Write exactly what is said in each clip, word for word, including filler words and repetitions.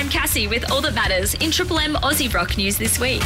I'm Cassie with all that matters in Triple M Aussie Rock News this week.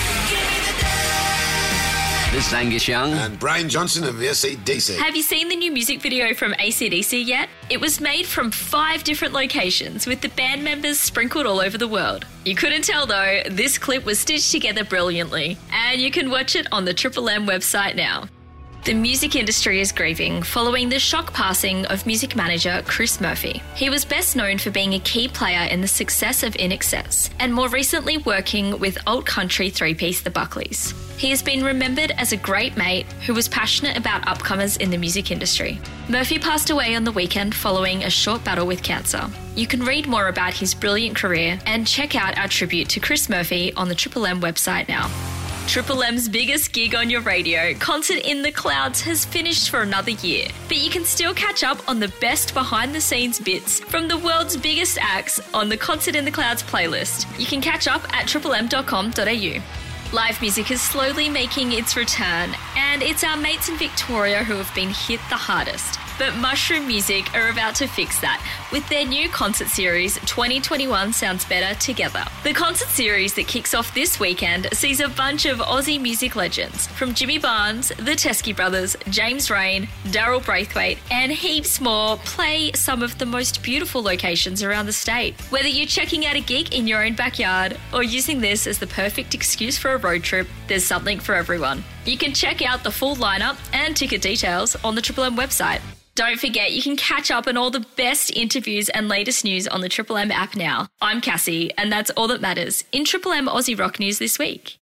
This is Angus Young. And Brian Johnson of A C D C. Have you seen the new music video from A C D C yet? It was made from five different locations with the band members sprinkled all over the world. You couldn't tell though, this clip was stitched together brilliantly, and you can watch it on the Triple M website now. The music industry is grieving following the shock passing of music manager Chris Murphy. He was best known for being a key player in the success of I N X S and more recently working with alt country three-piece The Buckleys. He has been remembered as a great mate who was passionate about upcomers in the music industry. Murphy passed away on the weekend following a short battle with cancer. You can read more about his brilliant career and check out our tribute to Chris Murphy on the Triple M website now. Triple M's biggest gig on your radio, Concert in the Clouds, has finished for another year. But you can still catch up on the best behind-the-scenes bits from the world's biggest acts on the Concert in the Clouds playlist. You can catch up at triple m dot com dot a u. Live music is slowly making its return, and it's our mates in Victoria who have been hit the hardest. But Mushroom Music are about to fix that with their new concert series, twenty twenty-one Sounds Better Together. The concert series that kicks off this weekend sees a bunch of Aussie music legends, from Jimmy Barnes, the Teskey Brothers, James Rain, Daryl Braithwaite, and heaps more, play some of the most beautiful locations around the state. Whether you're checking out a gig in your own backyard or using this as the perfect excuse for a road trip, there's something for everyone. You can check out the full lineup and ticket details on the Triple M website. Don't forget, you can catch up on all the best interviews and latest news on the Triple M app now. I'm Cassie, and that's all that matters in Triple M Aussie Rock News this week.